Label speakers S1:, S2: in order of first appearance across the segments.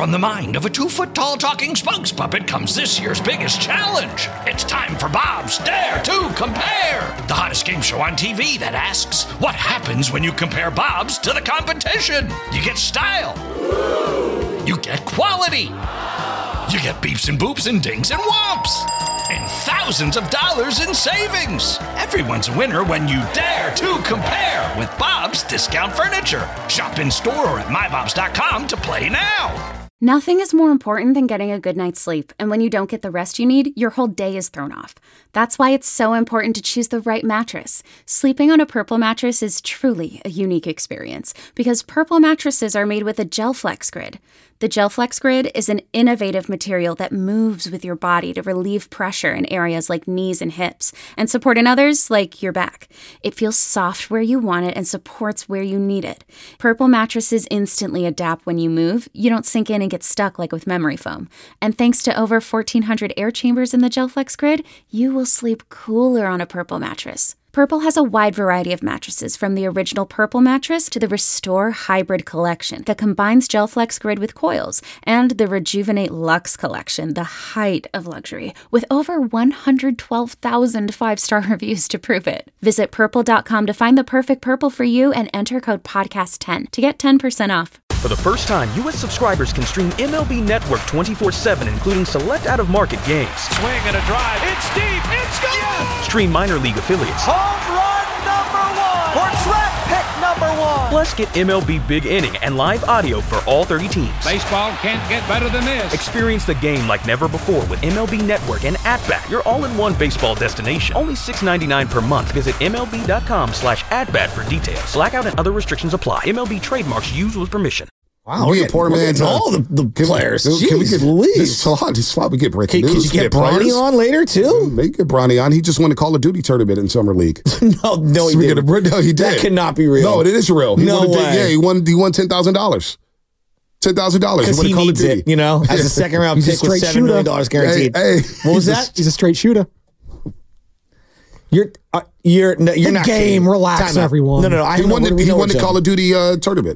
S1: from the mind of a 2-foot-tall talking spokes puppet comes this year's biggest challenge. It's time for Bob's Dare to Compare, the hottest game show on TV that asks, what happens when you compare Bob's to the competition? You get style. You get quality. You get beeps and boops and dings and whomps. And thousands of dollars in savings. Everyone's a winner when you dare to compare with Bob's Discount Furniture. Shop in store or at mybobs.com to play now.
S2: Nothing is more important than getting a good night's sleep, and when you don't get the rest you need, your whole day is thrown off. That's why it's so important to choose the right mattress. Sleeping on a Purple mattress is truly a unique experience, because Purple mattresses are made with a GelFlex Grid. The GelFlex Grid is an innovative material that moves with your body to relieve pressure in areas like knees and hips, and support in others like your back. It feels soft where you want it and supports where you need it. Purple mattresses instantly adapt when you move. You don't sink in and get stuck like with memory foam. And thanks to over 1,400 air chambers in the GelFlex Grid, you will sleep cooler on a Purple mattress. Purple has a wide variety of mattresses, from the original Purple mattress to the Restore Hybrid collection that combines GelFlex Grid with coils, and the Rejuvenate Luxe collection, the height of luxury, with over 112,000 5-star reviews to prove it. Visit purple.com to find the perfect Purple for you and enter code podcast10 to get 10% off.
S3: For the first time, U.S. subscribers can stream MLB Network 24/7, including select out-of-market games.
S4: Swing and a drive. It's deep. It's gone. Yes!
S3: Stream minor league affiliates.
S4: Home run number 1. Or draft pick number 1.
S3: Plus, get MLB Big Inning and live audio for all 30 teams.
S4: Baseball can't get better than this.
S3: Experience the game like never before with MLB Network and @Bat, your all-in-one baseball destination. Only $6.99 per month. Visit MLB.com/@Bat for details. Blackout and other restrictions apply. MLB trademarks used with permission.
S5: Wow, we're poor man's
S6: all the players.
S5: Can we get
S6: Louise?
S5: This why we get breaking news.
S6: Could you get Bronny on later too?
S5: Maybe get Bronny on. He just won the Call of Duty tournament in Summer League.
S6: no, he didn't.
S5: No, he did.
S6: That cannot be real.
S5: No, it is real.
S6: No way.
S5: He won $10,000. $10,000
S6: because he needs it. You know, as a second round pick with $7 million guaranteed.
S5: Hey,
S6: what was that?
S7: He's a straight shooter.
S6: You're not
S7: game. Relax, everyone.
S6: No.
S5: He won the Call of Duty tournament.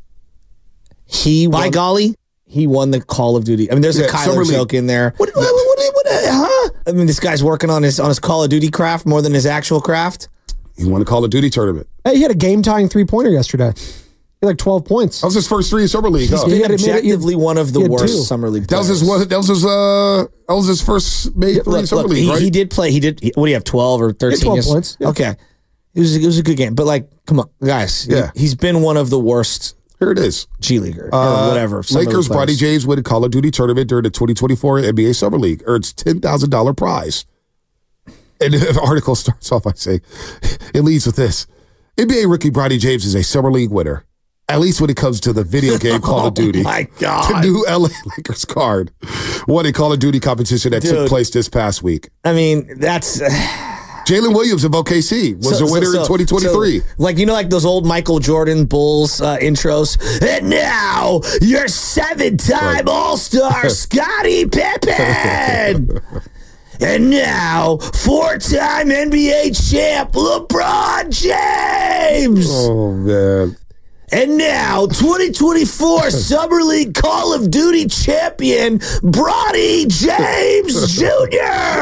S6: By golly, he won the Call of Duty. I mean, there's a Kyler joke in there. What, huh? I mean, this guy's working on his Call of Duty craft more than his actual craft.
S5: He won the Call of Duty tournament.
S7: Hey, he had a game-tying three-pointer yesterday. He had like 12 points.
S5: That was his first 3 in Summer League.
S6: He's been objectively one of the worst Summer League players.
S5: That was his first 3 in Summer League, right?
S6: He did play. What do you have, 12 or 13?
S7: 12 points. Yeah.
S6: Okay. It was a good game. But, like, come on, guys.
S5: Yeah.
S6: He's been one of the worst.
S5: Here it is.
S6: G Leaguer or whatever.
S5: Lakers Bronny James win a Call of Duty tournament during the 2024 NBA Summer League. Earns $10,000 prize. And the article starts off by saying, it leads with this. NBA rookie Bronny James is a Summer League winner, at least when it comes to the video game Call of Duty.
S6: Oh, my God.
S5: The new LA Lakers card won a Call of Duty competition that took place this past week.
S6: I mean, that's...
S5: Jalen Williams of OKC was the winner in 2023.
S6: Like those old Michael Jordan Bulls intros. And now, your 7-time All-Star, Scottie Pippen. And now, 4-time NBA champ, LeBron James.
S5: Oh, man.
S6: And now, 2024 Summer League Call of Duty champion, Bronny James Jr.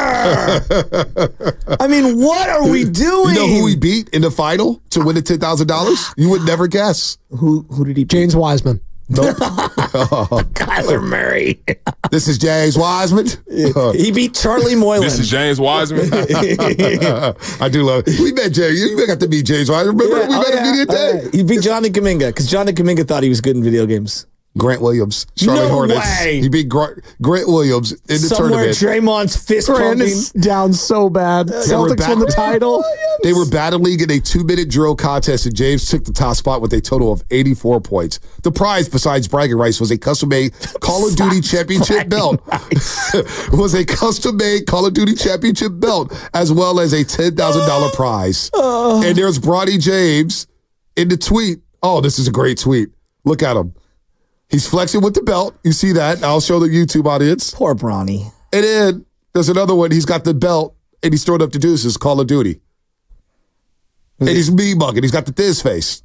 S6: I mean, what are we doing?
S5: You know who he beat in the final to win the $10,000? You would never guess.
S6: Who did he beat?
S7: James Wiseman.
S5: Nope.
S6: Kyler Murray.
S5: This is James Wiseman.
S6: He beat Charlie Moylan.
S8: This is James Wiseman.
S5: I do love it. We met James. You got to meet James Wiseman. Remember we met him immediate day?
S6: He beat Jonathan Kuminga because Jonathan Kuminga thought he was good in video games.
S5: Grant Williams, Charlotte Hornets.
S6: Way.
S5: He beat Grant Williams in the
S6: Somewhere
S5: tournament.
S6: Draymond's fist
S7: Grant
S6: pumping.
S7: is down so bad. Celtics won the title.
S5: They were battling in a 2-minute drill contest, and James took the top spot with a total of 84 points. The prize, besides bragging rights, was a custom-made Call of Duty championship belt. Was a custom-made Call of Duty championship belt, as well as a $10,000 prize. And there's Bronny James in the tweet. Oh, this is a great tweet. Look at him. He's flexing with the belt. You see that? I'll show the YouTube audience.
S6: Poor Bronny.
S5: And then there's another one. He's got the belt, and he's throwing up the deuces, Call of Duty. And he's me-mugging. He's got the Thiz face.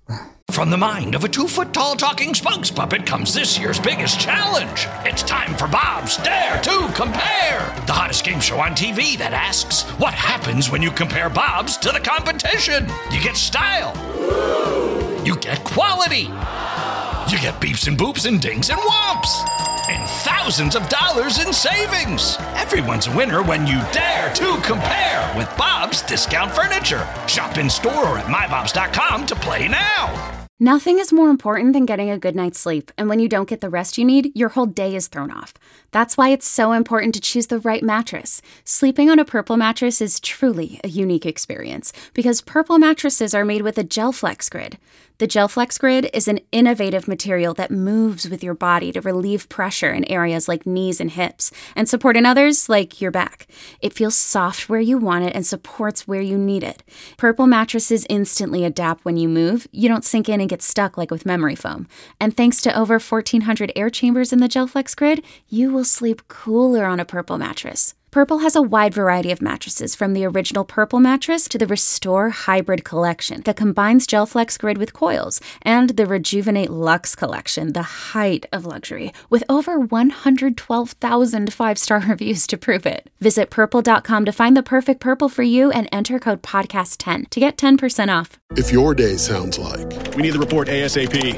S1: From the mind of a 2-foot-tall talking spokes puppet comes this year's biggest challenge. It's time for Bob's Dare to Compare, the hottest game show on TV that asks, what happens when you compare Bobs to the competition? You get style. You get quality. You get beeps and boops and dings and whomps. And thousands of dollars in savings. Everyone's a winner when you dare to compare with Bob's Discount Furniture. Shop in store or at mybobs.com to play now.
S2: Nothing is more important than getting a good night's sleep, and when you don't get the rest you need, your whole day is thrown off. That's why it's so important to choose the right mattress. Sleeping on a Purple mattress is truly a unique experience, because Purple mattresses are made with a GelFlex Grid. The GelFlex Grid is an innovative material that moves with your body to relieve pressure in areas like knees and hips, and support in others like your back. It feels soft where you want it and supports where you need it. Purple mattresses instantly adapt when you move. You don't sink in and get stuck like with memory foam. And thanks to over 1,400 air chambers in the GelFlex Grid, you will sleep cooler on a Purple mattress. Purple has a wide variety of mattresses, from the original Purple mattress to the Restore Hybrid collection that combines GelFlex Grid with coils, and the Rejuvenate Luxe collection, the height of luxury, with over 112,000 5-star reviews to prove it. Visit purple.com to find the perfect Purple for you and enter code podcast10 to get 10% off.
S8: If your day sounds like,
S9: we need the report ASAP,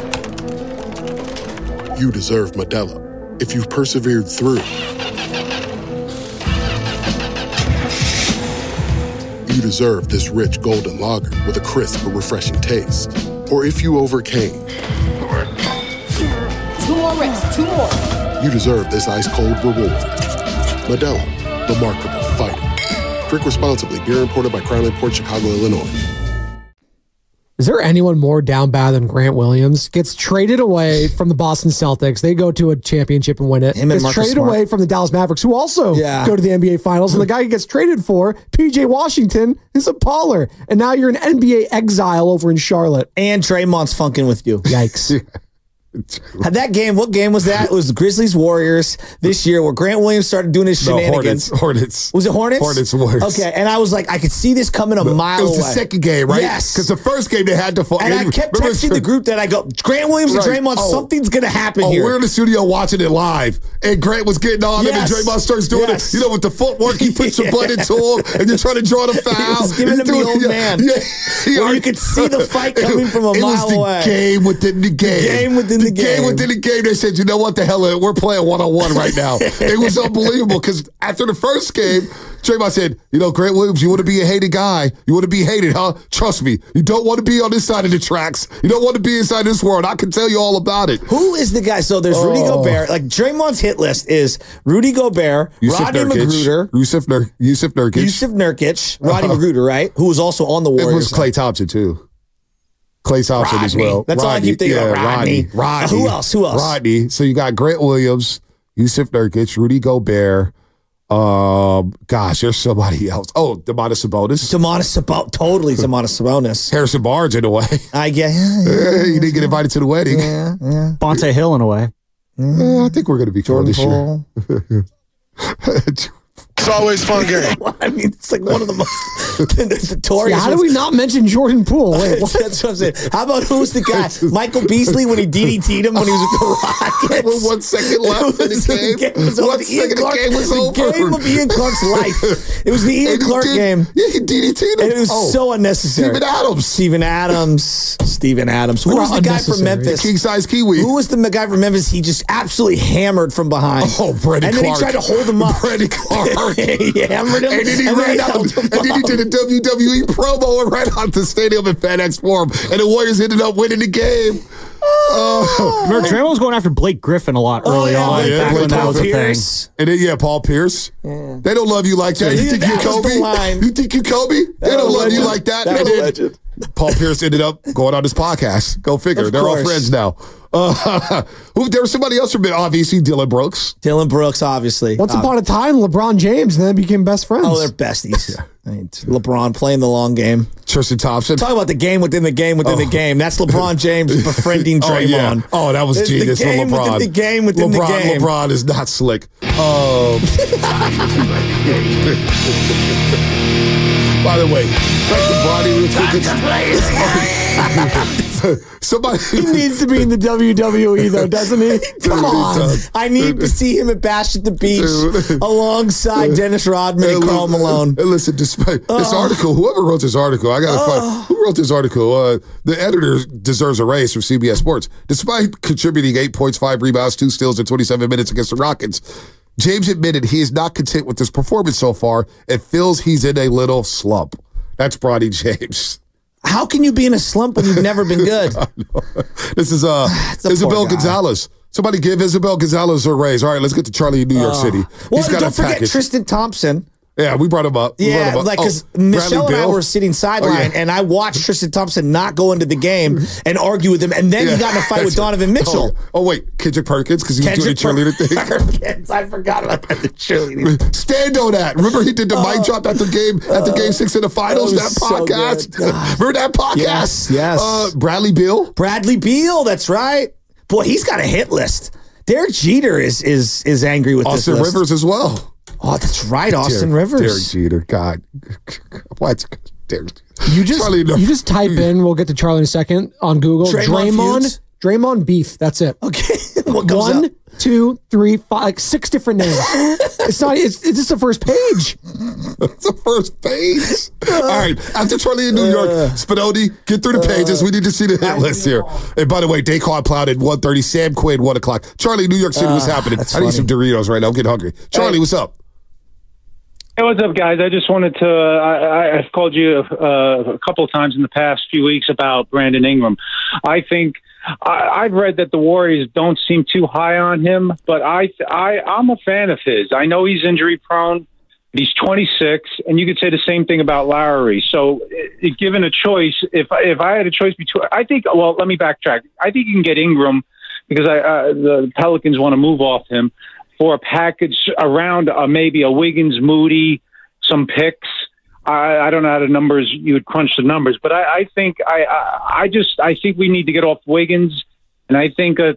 S8: you deserve Modelo. If you've persevered through, you deserve this rich golden lager with a crisp but refreshing taste. Or if you overcame.
S10: 2 more reps, 2 more.
S8: You deserve this ice-cold reward. Modelo, the Remarkable Fighter. Drink responsibly. Beer imported by Crown Imports, Chicago, Illinois.
S7: Is there anyone more down bad than Grant Williams? Gets traded away from the Boston Celtics. They go to a championship and win it. Gets traded away from the Dallas Mavericks, who also go to the NBA Finals. And the guy who gets traded for, PJ Washington, is a baller. And now you're an NBA exile over in Charlotte.
S6: And Draymond's funking with you.
S7: Yikes.
S6: That game, what game was that? It was the Grizzlies Warriors this year, where Grant Williams started doing his shenanigans.
S5: Hornets.
S6: Was it Hornets?
S5: Hornets Warriors.
S6: Okay, and I was like, I could see this coming a mile away.
S5: It was the second game, right?
S6: Yes.
S5: Because the first game they had to fall.
S6: And I kept texting the group that I go, Grant Williams and Draymond, something's going to happen here.
S5: We're in the studio watching it live, and Grant was getting on him, and Draymond starts doing it. You know, with the footwork, he puts your butt into him, and you're trying to draw the foul.
S6: He was giving him the old man. Where you could see the fight coming from a mile away.
S5: It was the game within the game.
S6: The game within the game.
S5: Game within the game. They said, you know what, the hell, we're playing one-on-one right now. It was unbelievable, because after the first game, Draymond said, you know, Grant Williams, you want to be a hated guy. You want to be hated, huh? Trust me, you don't want to be on this side of the tracks. You don't want to be inside this world. I can tell you all about it.
S6: Who is the guy? So there's Rudy Gobert. Like, Draymond's hit list is Rudy Gobert, Rodney Magruder,
S5: Yusuf Nurkic,
S6: Rodney Magruder, right? Who was also on the Warriors.
S5: It was Klay Thompson, too. Klay Thompson as well.
S6: That's all I keep thinking of. Rodney. Who else?
S5: Rodney. So you got Grant Williams, Yusuf Nurkic, Rudy Gobert. There's somebody else. Oh, Domantas Sabonis.
S6: Totally Domantas Sabonis.
S5: Harrison Barnes in a way.
S6: I guess.
S5: He didn't get invited to the wedding.
S6: Yeah.
S7: Bonte Hill in a way.
S5: I think we're going to be cool this year.
S8: It's always fun game.
S6: I mean, it's like one of the most notorious.
S7: How do we not mention Jordan Poole? Wait, what?
S6: That's what I'm saying. How about who's the guy? Michael Beasley, when he DDT'd him when he was with the Rockets.
S5: With 1 second left in the game.
S6: 1 second the game was over. The game of Ian Clark's life. It was the Ian Clark game.
S5: Yeah, he DDT'd him.
S6: And it was so unnecessary. Steven Adams. Who was the guy from Memphis?
S5: King-size Kiwi.
S6: Who was the guy from Memphis he just absolutely hammered from behind?
S5: Oh, Brady Clark.
S6: And then he tried to hold him up.
S5: Brady Clark.
S6: He hammered him.
S5: And then he ran out. And then he did a WWE promo and ran out the stadium at FedEx Forum. And the Warriors ended up winning the game.
S7: Draymond was going after Blake Griffin a lot early on.
S5: Back when
S7: that was a thing.
S5: And then, Paul Pierce. Yeah. They don't love you like that. You think you're Kobe? You think you're Kobe? They don't love you like that.
S6: That was a legend.
S5: Paul Pierce ended up going on this podcast. Go figure. They're all friends now. There was somebody else from it, obviously, Dylan Brooks,
S6: obviously.
S7: Once upon a time, LeBron James and then became best friends.
S6: Oh, they're besties. I mean, LeBron playing the long game.
S5: Tristan Thompson.
S6: Talk about the game within the game within the game. That's LeBron James befriending Draymond.
S5: Oh, that was genius from LeBron.
S6: The game within the game.
S5: LeBron is not slick. By the way, back to Bronny real quick. Somebody
S6: he needs to be in the WWE though, doesn't he? Come on. I need to see him at Bash at the Beach alongside Dennis Rodman and Karl Malone.
S5: Listen, despite this article, whoever wrote this article, I gotta find who wrote this article. The editor deserves a raise from CBS Sports. Despite contributing 8 points, 5 rebounds, 2 steals in 27 minutes against the Rockets, James admitted he is not content with his performance so far and feels he's in a little slump. That's Bronny James.
S6: How can you be in a slump when you've never been good?
S5: This is Isabel Gonzalez. Somebody give Isabel Gonzalez a raise. All right, let's get to Charlie in New York City.
S6: Well, don't forget Tristan Thompson.
S5: Yeah, we brought him up.
S6: Because Michelle and I were sitting sideline, and I watched Tristan Thompson not go into the game and argue with him, and then he got in a fight with Donovan Mitchell.
S5: Oh wait, Kendrick Perkins, because he was doing the cheerleader thing.
S6: Perkins, I forgot about that, the cheerleading.
S5: Stand on that. Remember he did the mic drop after game 6 in the finals? That podcast. So remember that podcast?
S6: Yes.
S5: Bradley Beal.
S6: Bradley Beal, that's right. Boy, he's got a hit list. Derek Jeter is angry with
S5: Austin
S6: this list.
S5: Rivers as well.
S6: Oh, that's right, Austin Rivers.
S5: Derek Jeter, God. What? Derek.
S7: You just type in, we'll get to Charlie in a second, on Google, Draymond beef. That's it.
S6: Okay.
S7: What comes 1, 2, 3, 5, like 6 different names. It's just the first page.
S5: It's the first page. All right. After Charlie in New York, Spinoni, get through the pages. We need to see the hit list here. And by the way, Daquan Plowden at 1:30, Sam Quinn, 1 o'clock. Charlie, New York City, what's happening? I need some Doritos right now. I'm getting hungry. Charlie, what's up?
S10: Hey, what's up, guys? I just wanted to, I've called you a couple of times in the past few weeks about Brandon Ingram. I think I've read that the Warriors don't seem too high on him, but I'm a fan of his. I know he's injury prone. He's 26, and you could say the same thing about Lowry. So, given a choice, if I had a choice between, let me backtrack. I think you can get Ingram because the Pelicans want to move off him for a package around maybe a Wiggins, Moody, some picks. I don't know how the numbers, you would crunch the numbers, but I think I think we need to get off Wiggins, and I think a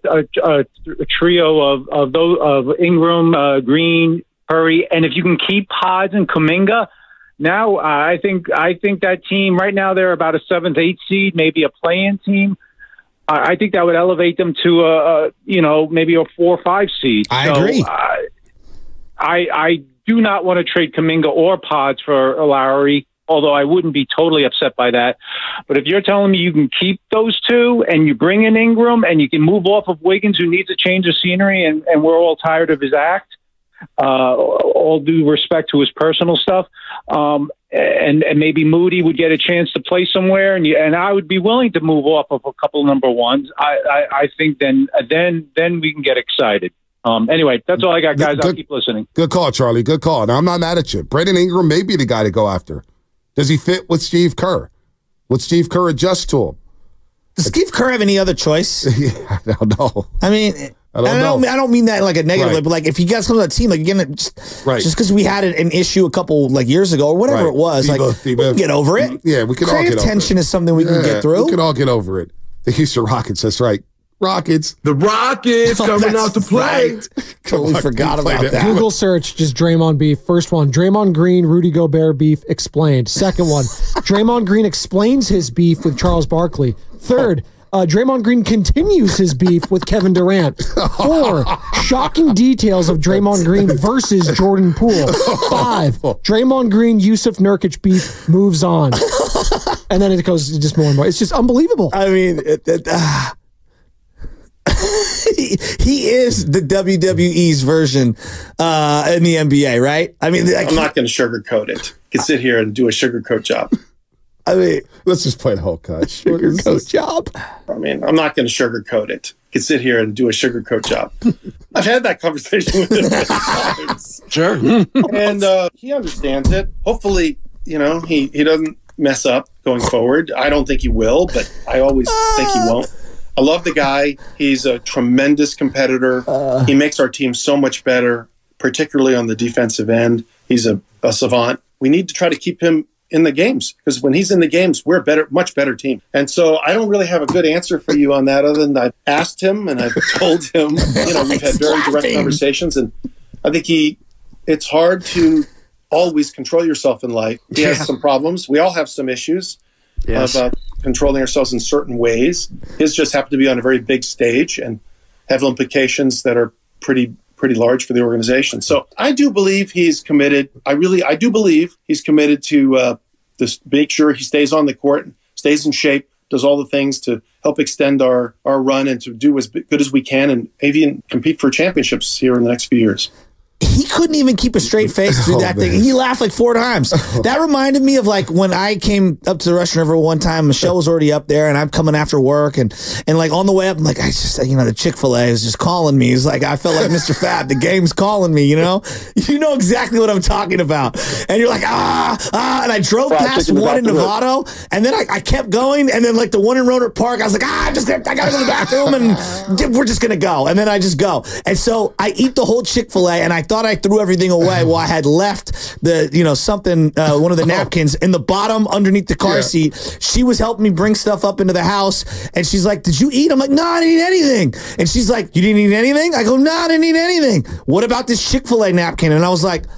S10: trio of Ingram, Green, Curry, and if you can keep Pods and Kuminga, now I think that team right now they're about a 7th, 8th seed, maybe a play-in team. I think that would elevate them to maybe a 4 or 5 seed.
S6: I agree.
S10: I do not want to trade Kuminga or Pods for Lowry, although I wouldn't be totally upset by that. But if you're telling me you can keep those two and you bring in Ingram and you can move off of Wiggins, who needs a change of scenery, and we're all tired of his act, all due respect to his personal stuff, and maybe Moody would get a chance to play somewhere, and I would be willing to move off of a couple number ones. I think then we can get excited. Anyway, that's all I got, guys. I'll keep listening.
S5: Good call, Charlie. Good call. Now, I'm not mad at you. Brandon Ingram may be the guy to go after. Does he fit with Steve Kerr? Would Steve Kerr adjust to him?
S6: Does Steve Kerr have any other choice?
S5: I don't know.
S6: I mean, I don't mean that like a negative way, but like if he got some of that team, like again, just because we had an issue a couple like years ago or whatever it was, we can get over it.
S5: Yeah, we can all get over it.
S6: Creative tension is something we can get through.
S5: We can all get over it. The Houston Rockets, that's right. Rockets.
S11: The Rockets coming out to play.
S6: Right. Totally forgot about that.
S7: Google search, just Draymond beef. First one, Draymond Green, Rudy Gobert beef explained. Second one, Draymond Green explains his beef with Charles Barkley. Third, Draymond Green continues his beef with Kevin Durant. 4, shocking details of Draymond Green versus Jordan Poole. 5, Draymond Green, Yusuf Nurkic beef moves on. And then it goes just more and more. It's just unbelievable.
S6: I mean, he is the WWE's version in the NBA, right? I mean,
S12: I'm not going to sugarcoat it. You can sit here and do a sugarcoat job.
S6: I mean,
S5: let's just play the whole cut.
S6: Sugarcoat job.
S12: I mean, I'm not going to sugarcoat it. You can sit here and do a sugarcoat job. I've had that conversation with him many times.
S11: Sure.
S12: And he understands it. Hopefully, he doesn't mess up going forward. I don't think he will, but I always think he won't. I love the guy. He's a tremendous competitor. He makes our team so much better, particularly on the defensive end. He's a savant. We need to try to keep him in the games because when he's in the games, we're a much better team. And so I don't really have a good answer for you on that other than I've asked him and I've told him, we've had very direct conversations. And I think it's hard to always control yourself in life. He has some problems. We all have some issues of controlling ourselves in certain ways. His just happened to be on a very big stage and have implications that are pretty large for the organization. So I do believe he's committed. I do believe he's committed to make sure he stays on the court, stays in shape, does all the things to help extend our run and to do as good as we can and maybe even compete for championships here in the next few years.
S6: He couldn't even keep a straight face through that thing. He laughed like 4 times. That reminded me of like when I came up to the Russian River one time. Michelle was already up there, and I'm coming after work, and like on the way up, I'm like, the Chick-fil-A is just calling me. He's like, I felt like Mr. Fab. The game's calling me. You know exactly what I'm talking about. And you're like, and I drove past one in Novato, and then I kept going, and then like the one in Rohnert Park, I was like, I gotta go to the bathroom, and we're just gonna go, and then I just go, and so I eat the whole Chick-fil-A, and I thought I threw everything away. Well, I had left one of the napkins in the bottom underneath the car seat. She was helping me bring stuff up into the house, and she's like, did you eat? I'm like, no, I didn't eat anything. And she's like, you didn't eat anything? I go, no, I didn't eat anything. What about this Chick-fil-A napkin? And I was like,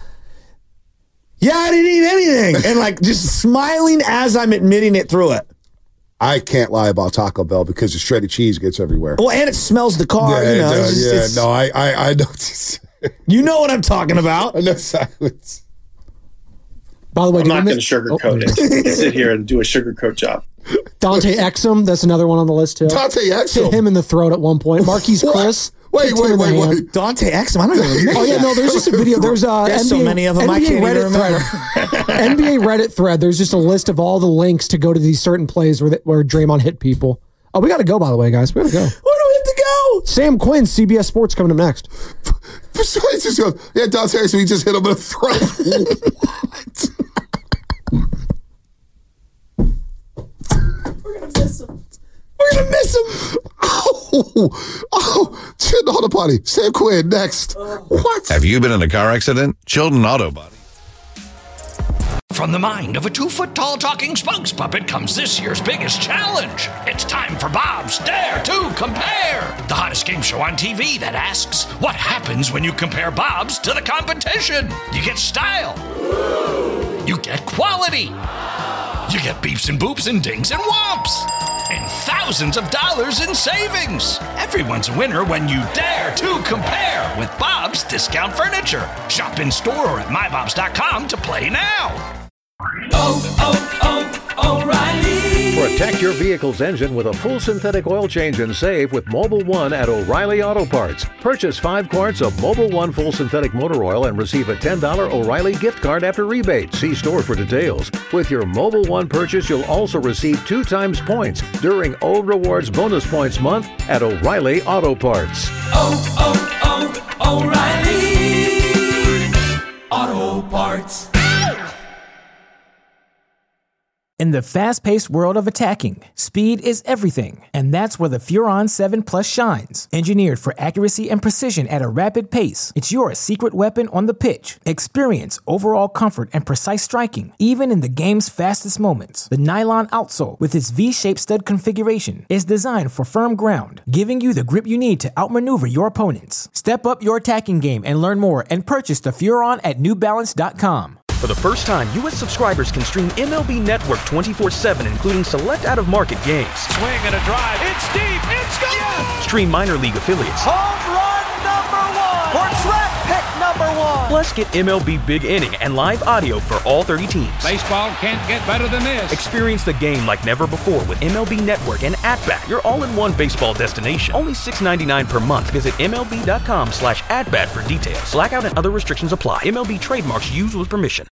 S6: yeah, I didn't eat anything. And like just smiling as I'm admitting it through it.
S5: I can't lie about Taco Bell because the shredded cheese gets everywhere.
S6: Well, and it smells the car.
S5: Yeah, it does. I know.
S6: You know what I'm talking about.
S5: I know silence.
S7: By the way,
S12: I'm not going to sugarcoat it. Sit here and do a sugarcoat job.
S7: Dante Exum, that's another one on the list too.
S5: Dante Exum.
S7: Hit him in the throat at one point. Marquise Chris.
S5: Wait.
S6: Dante Exum. I don't even remember.
S7: Oh yeah, no. There's just a video. There's NBA,
S6: so many of them. I can't even remember.
S7: NBA Reddit thread. There's just a list of all the links to go to these certain plays where Draymond hit people. Oh, we got to go. By the way, guys, we got to go.
S6: Where do we have to go?
S7: Sam Quinn, CBS Sports, coming up next.
S5: So he just goes, Dante Exum. He just hit him in the throat. What?
S6: We're gonna miss him.
S5: Chilton Auto Body. Sam Quinn next. What?
S13: Have you been in a car accident? Chilton Auto Body.
S1: From the mind of a 2-foot-tall talking spokes puppet comes this year's biggest challenge. It's time for Bob's Dare to Compare, the hottest game show on TV that asks, what happens when you compare Bob's to the competition? You get style. You get quality. You get beeps and boops and dings and whomps. And thousands of dollars in savings. Everyone's a winner when you dare to compare with Bob's Discount Furniture. Shop in store or at mybobs.com to play now.
S14: O'Reilly. Protect your vehicle's engine with a full synthetic oil change and save with Mobil 1 at O'Reilly Auto Parts. Purchase 5 quarts of Mobil 1 full synthetic motor oil and receive a $10 O'Reilly gift card after rebate. See store for details. With your Mobil 1 purchase, you'll also receive 2 times points during O Rewards Bonus Points Month at O'Reilly Auto Parts.
S15: O'Reilly Auto Parts.
S16: In the fast-paced world of attacking, speed is everything, and that's where the Furon 7 Plus shines. Engineered for accuracy and precision at a rapid pace, it's your secret weapon on the pitch. Experience overall comfort and precise striking, even in the game's fastest moments. The nylon outsole, with its V-shaped stud configuration, is designed for firm ground, giving you the grip you need to outmaneuver your opponents. Step up your attacking game and learn more and purchase the Furon at NewBalance.com.
S3: For the first time, U.S. subscribers can stream MLB Network 24/7, including select out-of-market games.
S17: Swing and a drive. It's deep. It's gone. Yes.
S3: Stream minor league affiliates.
S4: Home run #1. Or draft pick #1.
S3: Plus, get MLB Big Inning and live audio for all 30 teams.
S17: Baseball can't get better than this.
S3: Experience the game like never before with MLB Network and At-Bat, your all-in-one baseball destination. Only $6.99 per month. Visit MLB.com/atbat for details. Blackout and other restrictions apply. MLB trademarks used with permission.